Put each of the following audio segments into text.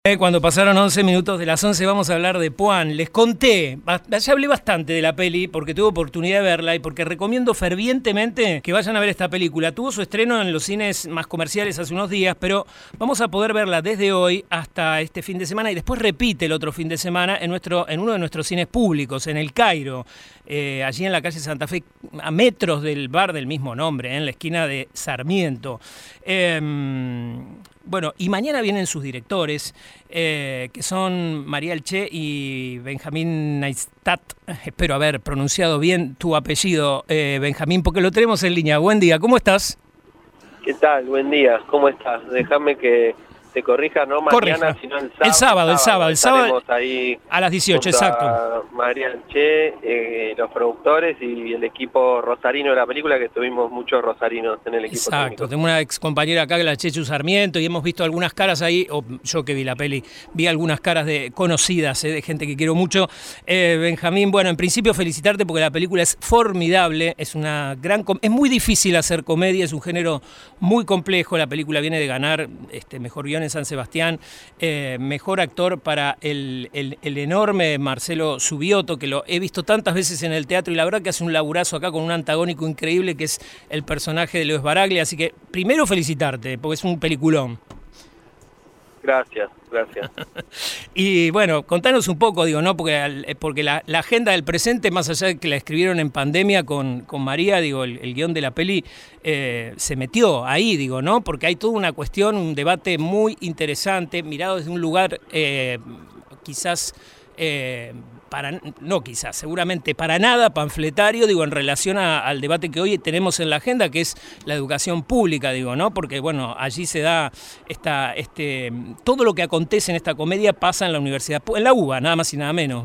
Cuando pasaron 11 minutos de las 11 vamos a hablar de Puan. Les conté, ya hablé bastante de la peli porque tuve oportunidad de verla y porque recomiendo fervientemente que vayan a ver esta película. Tuvo su estreno en los cines más comerciales hace unos días, pero vamos a poder verla desde hoy hasta este fin de semana y después repite el otro fin de semana en uno de nuestros cines públicos, en El Cairo, allí en la calle Santa Fe, a metros del bar del mismo nombre, en la esquina de Sarmiento. Bueno, y mañana vienen sus directores, que son María Elche y Benjamín Neistat. Espero haber pronunciado bien tu apellido, Benjamín, porque lo tenemos en línea. Buen día, ¿cómo estás? ¿Qué tal? Buen día, ¿cómo estás? Déjame que te corrija, no mañana, sino el sábado. El sábado ahí a las 18, exacto. María Elche, los productores y el equipo rosarino de la película, que tuvimos muchos rosarinos en el equipo Exacto, técnico. Tengo una ex compañera acá, la Chechu Sarmiento, y hemos visto algunas caras ahí, o yo que vi la peli, vi algunas caras conocidas, de gente que quiero mucho. Benjamín, bueno, en principio felicitarte porque la película es formidable, es muy difícil hacer comedia, es un género muy complejo. La película viene de ganar mejor guión en San Sebastián, mejor actor para el enorme Marcelo Subioto, que lo he visto tantas veces en el teatro y la verdad que hace un laburazo acá con un antagónico increíble que es el personaje de Leo Sbaraglia, así que primero felicitarte porque es un peliculón. Gracias. Y bueno, contanos un poco, ¿no? Porque la agenda del presente, más allá de que la escribieron en pandemia con María, el guión de la peli se metió ahí, ¿no? Porque hay toda una cuestión, un debate muy interesante, mirado desde un lugar seguramente para nada panfletario, en relación al debate que hoy tenemos en la agenda, que es la educación pública, ¿no? Porque, bueno, allí se da todo lo que acontece en esta comedia pasa en la universidad, en la UBA, nada más y nada menos.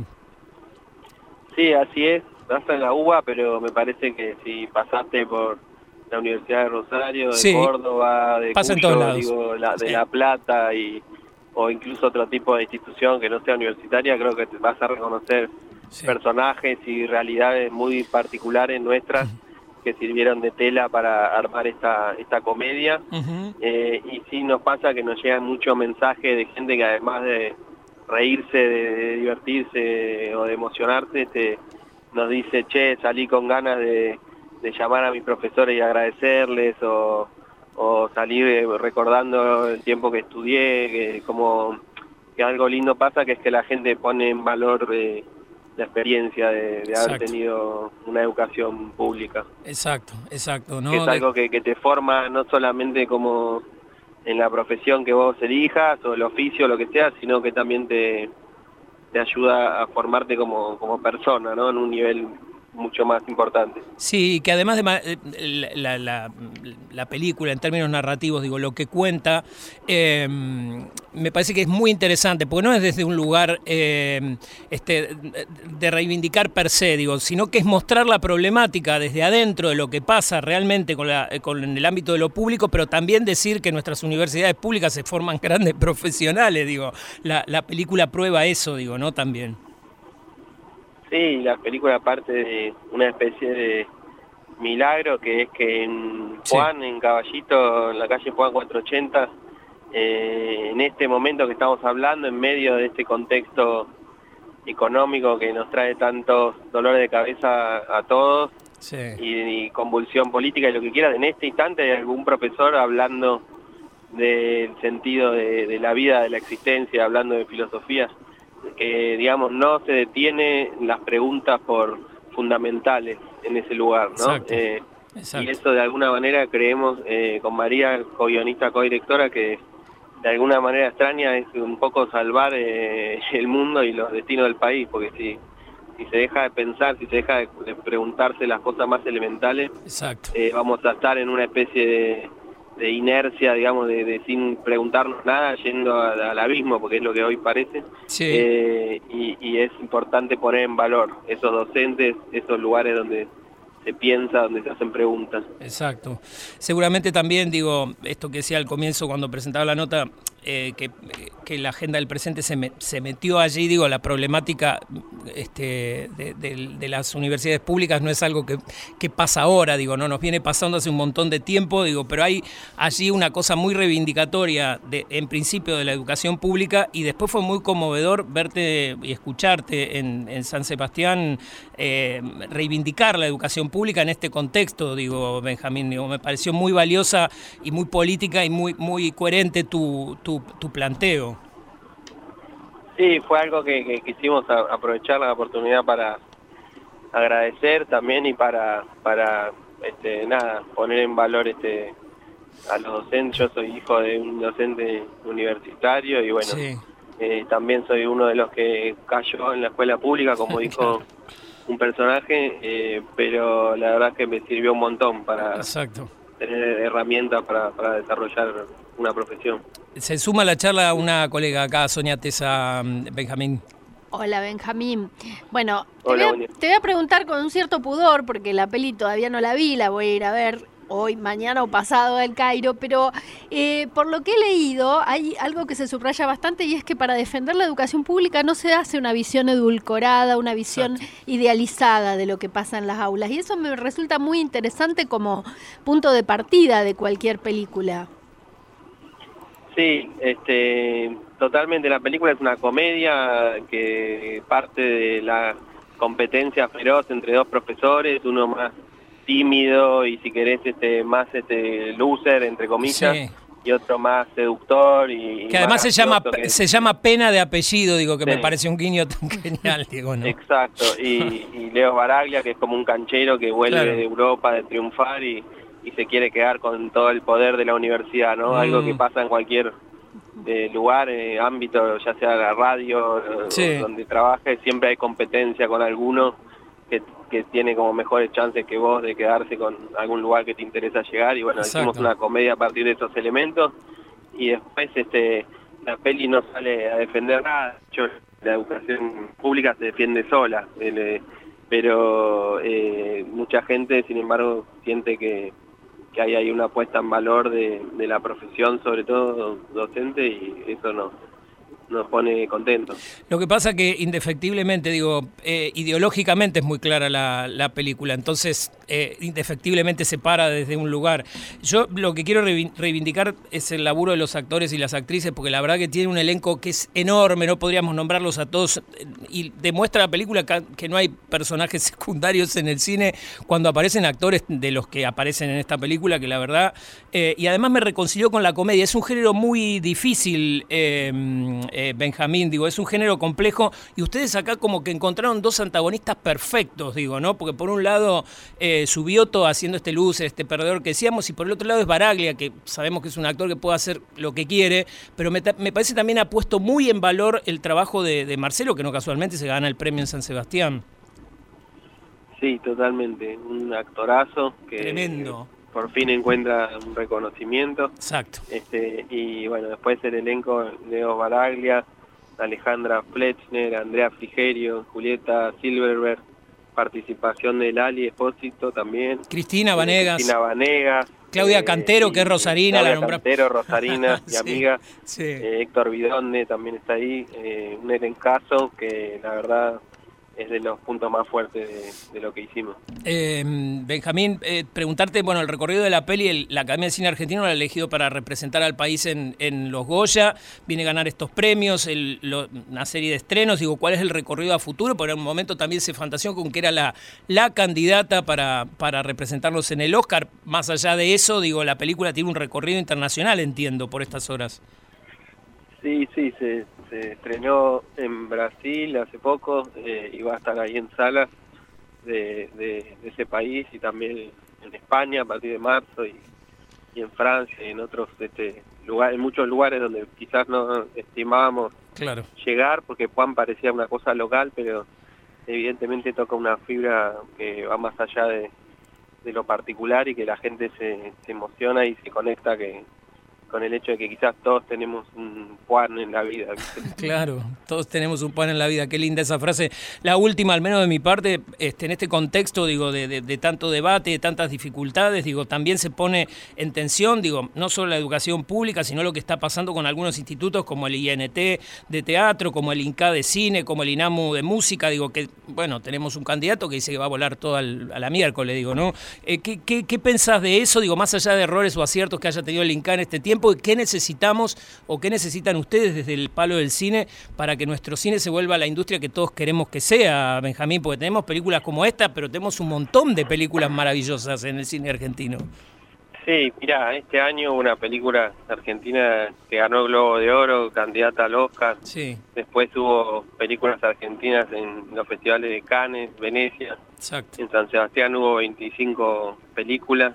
Sí, así es, pasa en la UBA, pero me parece que si pasaste por la Universidad de Rosario, de Córdoba, de pasa Cuyo, en todos lados. de La Plata o incluso otro tipo de institución que no sea universitaria, creo que te vas a reconocer personajes y realidades muy particulares nuestras que sirvieron de tela para armar esta comedia. Y sí nos pasa que nos llegan muchos mensajes de gente que además de reírse, de divertirse o de emocionarse, nos dice, che, salí con ganas de llamar a mis profesores y agradecerles, o salir recordando el tiempo que estudié, que algo lindo pasa, que es que la gente pone en valor la experiencia de haber tenido una educación pública. Exacto, ¿no? Que es algo que te forma no solamente como en la profesión que vos elijas o el oficio, lo que sea, sino que también te ayuda a formarte como persona, ¿no? En un nivel mucho más importante. Sí, que además de la película en términos narrativos, lo que cuenta, me parece que es muy interesante, porque no es desde un lugar de reivindicar per se, sino que es mostrar la problemática desde adentro de lo que pasa realmente con el ámbito de lo público, pero también decir que nuestras universidades públicas se forman grandes profesionales, la película prueba eso, ¿no? También. Sí, la película parte de una especie de milagro, que es que en Puan, en Caballito, en la calle Puan 480, en este momento que estamos hablando, en medio de este contexto económico que nos trae tantos dolores de cabeza a todos, y convulsión política y lo que quieras, en este instante hay algún profesor hablando del sentido de la vida, de la existencia, hablando de filosofía, que no se detiene las preguntas por fundamentales en ese lugar, ¿no? Exacto. Y eso de alguna manera creemos, con María, co-guionista, co-directora, que de alguna manera extraña es un poco salvar el mundo y los destinos del país, porque si se deja de pensar, si se deja de preguntarse las cosas más elementales, vamos a estar en una especie de inercia, de sin preguntarnos nada, yendo al abismo, porque es lo que hoy parece. Y es importante poner en valor esos docentes, esos lugares donde se piensa, donde se hacen preguntas. Exacto. Seguramente también, esto que decía al comienzo cuando presentaba la nota, que la agenda del presente se metió allí, la problemática de las universidades públicas no es algo que pasa ahora, digo, no nos viene pasando hace un montón de tiempo, digo, pero hay allí una cosa muy reivindicatoria en principio de la educación pública, y después fue muy conmovedor verte y escucharte en San Sebastián reivindicar la educación pública en este contexto, digo, Benjamín, digo, me pareció muy valiosa y muy política y muy coherente tu planteo. Sí, fue algo que quisimos aprovechar la oportunidad para agradecer también y para nada, poner en valor a los docentes. Yo soy hijo de un docente universitario y bueno, Sí. También soy uno de los que cayó en la escuela pública, como dijo un personaje, pero la verdad es que me sirvió un montón para Exacto. tener herramientas para desarrollar una profesión. Se suma a la charla una colega acá, Sonia Tesa, Benjamín. Hola, Benjamín. Bueno, Hola, te voy a preguntar con un cierto pudor, porque la peli todavía no la vi, la voy a ir a ver hoy, mañana o pasado al Cairo, pero por lo que he leído hay algo que se subraya bastante, y es que para defender la educación pública no se hace una visión edulcorada, una visión idealizada de lo que pasa en las aulas, y eso me resulta muy interesante como punto de partida de cualquier película. Sí, totalmente. La película es una comedia que parte de la competencia feroz entre dos profesores, uno más tímido y si querés más loser, entre comillas, Sí. y otro más seductor y Que además más se llama Pena de apellido, digo, que Sí. me parece un guiño tan genial, digo, ¿no? Exacto, y Leo Baraglia, que es como un canchero que vuelve Claro. de Europa de triunfar y se quiere quedar con todo el poder de la universidad, ¿no? Algo que pasa en cualquier lugar, ámbito, ya sea la radio, Sí. o donde trabaje, siempre hay competencia con alguno que tiene como mejores chances que vos de quedarse con algún lugar que te interesa llegar, y bueno, Exacto. hicimos una comedia a partir de esos elementos, y después la peli no sale a defender nada. De hecho, la educación pública se defiende sola, pero mucha gente, sin embargo, siente que hay una puesta en valor de la profesión, sobre todo docente, y eso nos pone contentos. Lo que pasa que indefectiblemente, digo, ideológicamente es muy clara la película, entonces indefectiblemente se para desde un lugar. Yo lo que quiero reivindicar es el laburo de los actores y las actrices, porque la verdad que tiene un elenco que es enorme, no podríamos nombrarlos a todos, y demuestra la película que no hay personajes secundarios en el cine cuando aparecen actores de los que aparecen en esta película, que la verdad, y además me reconcilió con la comedia. Es un género muy difícil, Benjamín, digo, es un género complejo, y ustedes acá como que encontraron dos antagonistas perfectos, digo, ¿no? Porque por un lado Subioto haciendo este loser, este perdedor que decíamos, y por el otro lado es Baraglia, que sabemos que es un actor que puede hacer lo que quiere, pero me parece también ha puesto muy en valor el trabajo de Marcelo, que no casualmente se gana el premio en San Sebastián. Sí, totalmente, un actorazo que Tremendo. Por fin encuentra un reconocimiento. Exacto. Y bueno, después el elenco: Leo Baraglia, Alejandra Fletchner, Andrea Frigerio, Julieta Silverberg, participación de Lali Espósito también. Cristina Vanegas. Claudia Cantero, que es rosarina. Claudia Cantero, rosarina y Sí, amiga. sí. Héctor Bidonde también está ahí. Un elencazo que la verdad es de los puntos más fuertes de lo que hicimos. Benjamín, preguntarte, bueno, el recorrido de la peli, la Academia de Cine Argentino la ha elegido para representar al país en los Goya, viene a ganar estos premios, una serie de estrenos, digo, ¿cuál es el recorrido a futuro? Porque en un momento también se fantaseó con que era la candidata para representarlos en el Oscar. Más allá de eso, digo, la película tiene un recorrido internacional, entiendo, por estas horas. Sí, se estrenó en Brasil hace poco y va a estar ahí en salas de ese país, y también en España a partir de marzo, y en Francia y en otros lugares, en muchos lugares donde quizás no estimábamos llegar, porque Juan parecía una cosa local, pero evidentemente toca una fibra que va más allá de lo particular, y que la gente se emociona y se conecta, que con el hecho de que quizás todos tenemos un Puan en la vida, ¿viste? Claro, todos tenemos un Puan en la vida, qué linda esa frase. La última, al menos de mi parte, en este contexto, digo, de tanto debate, de tantas dificultades, digo, también se pone en tensión, digo, no solo la educación pública, sino lo que está pasando con algunos institutos como el INT de teatro, como el INCA de cine, como el INAMU de música, digo, que, bueno, tenemos un candidato que dice que va a volar todo a la miércoles, digo, ¿no? ¿Qué pensás de eso, digo, más allá de errores o aciertos que haya tenido el INCA en este tiempo? ¿Qué necesitamos o qué necesitan ustedes desde el palo del cine para que nuestro cine se vuelva la industria que todos queremos que sea, Benjamín? Porque tenemos películas como esta, pero tenemos un montón de películas maravillosas en el cine argentino. Sí, mirá, este año una película argentina que ganó el Globo de Oro, candidata al Oscar. Sí. Después hubo películas argentinas en los festivales de Cannes, Venecia. Exacto. En San Sebastián hubo 25 películas.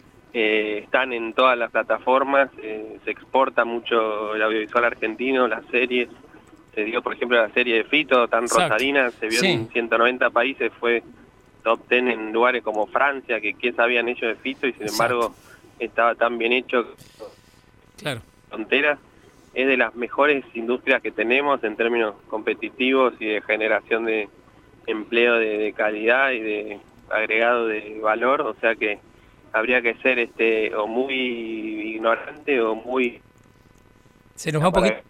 Están en todas las plataformas, se exporta mucho el audiovisual argentino, las series. Se dio, por ejemplo, la serie de Fito, tan Exacto. rosarina, se vio Sí. en 190 países, fue top 10 en lugares como Francia, que qué sabían ellos de Fito, y sin embargo estaba tan bien hecho. Claro. Fronteras es de las mejores industrias que tenemos en términos competitivos y de generación de empleo de calidad y de agregado de valor, o sea que habría que ser o muy ignorante o muy Se nos va un poquito.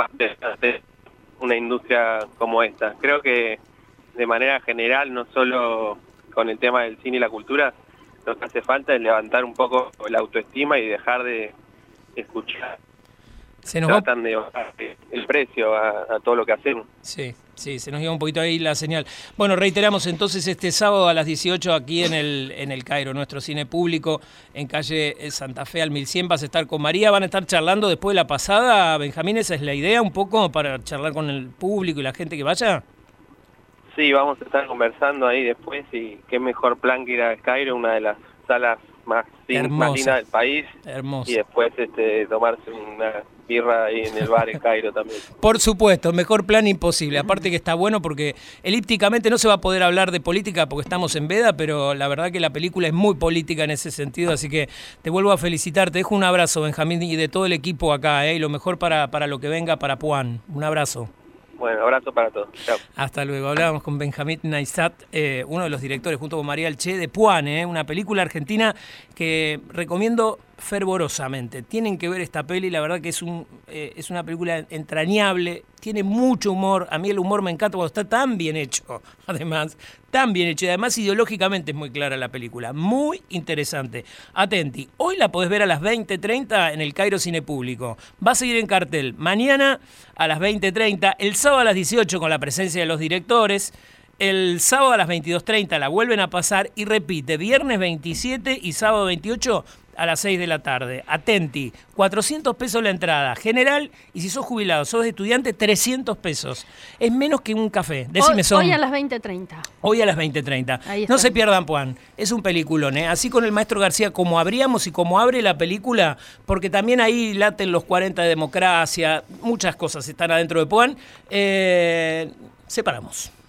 de una industria como esta. Creo que de manera general, no solo con el tema del cine y la cultura, lo que hace falta es levantar un poco la autoestima y dejar de escuchar. Se nos va. Tratan de bajar el precio a todo lo que hacemos. Sí, se nos iba un poquito ahí la señal. Bueno, reiteramos entonces este sábado a las 18 aquí en el Cairo, nuestro cine público en calle Santa Fe al 1100. Vas a estar con María, van a estar charlando después de la pasada. Benjamín, ¿esa es la idea un poco para charlar con el público y la gente que vaya? Sí, vamos a estar conversando ahí después y qué mejor plan que ir a Cairo, una de las salas más lindas del país. Hermoso. Y después tomarse una birra ahí en el bar en Cairo también. Por supuesto, mejor plan imposible. Aparte que está bueno porque elípticamente no se va a poder hablar de política porque estamos en veda, pero la verdad que la película es muy política en ese sentido, así que te vuelvo a felicitar. Te dejo un abrazo, Benjamín, y de todo el equipo acá, y lo mejor para lo que venga para Puan. Un abrazo. Bueno, abrazo para todos. Chao. Hasta luego. Hablábamos con Benjamín Naisat, uno de los directores, junto con María Alché, de Puan, una película argentina que recomiendo fervorosamente. Tienen que ver esta peli, la verdad que es una película entrañable, tiene mucho humor. A mí el humor me encanta cuando está tan bien hecho, además, tan bien hecho. Y además ideológicamente es muy clara la película, muy interesante. Atenti, hoy la podés ver a las 20:30 en el Cairo Cine Público. Va a seguir en cartel mañana a las 20:30, el sábado a las 18 con la presencia de los directores. El sábado a las 22:30 la vuelven a pasar y repite viernes 27 y sábado 28 a las 6 de la tarde. Atenti, 400 pesos la entrada general y si sos jubilado, sos estudiante, 300 pesos. Es menos que un café. Decime, Hoy a las 20:30. Hoy a las 20:30. No se pierdan, Puan. Es un peliculón, ¿eh? Así con el maestro García, como abríamos y como abre la película, porque también ahí laten los 40 de democracia, muchas cosas están adentro de Puan. Separamos.